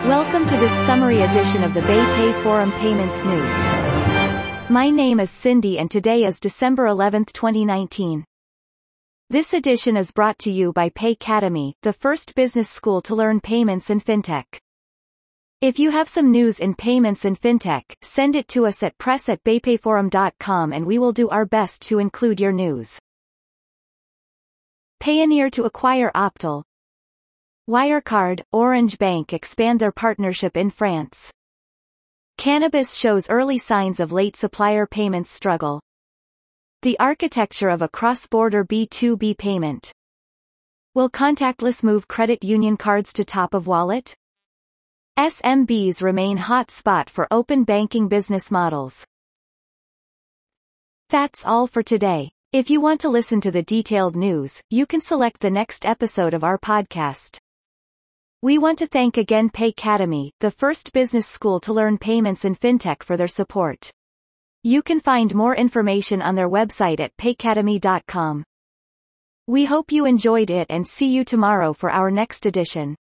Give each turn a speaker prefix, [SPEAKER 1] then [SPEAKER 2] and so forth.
[SPEAKER 1] Welcome to this summary edition of the BayPay Forum Payments News. My name is Cindy and today is December 11, 2019. This edition is brought to you by Paycademy, the first business school to learn payments and fintech. If you have some news in payments and fintech, send it to us at press@baypayforum.com and we will do our best to include your news. Payoneer to acquire Optal. Wirecard, Orange Bank expand their partnership in France. Cannabis shows early signs of late supplier payments struggle. The architecture of a cross-border B2B payment. Will contactless move credit union cards to top of wallet? SMBs remain hot spot for open banking business models. That's all for today. If you want to listen to the detailed news, you can select the next episode of our podcast. We want to thank again Paycademy, the first business school to learn payments and fintech, for their support. You can find more information on their website at paycademy.com. We hope you enjoyed it and see you tomorrow for our next edition.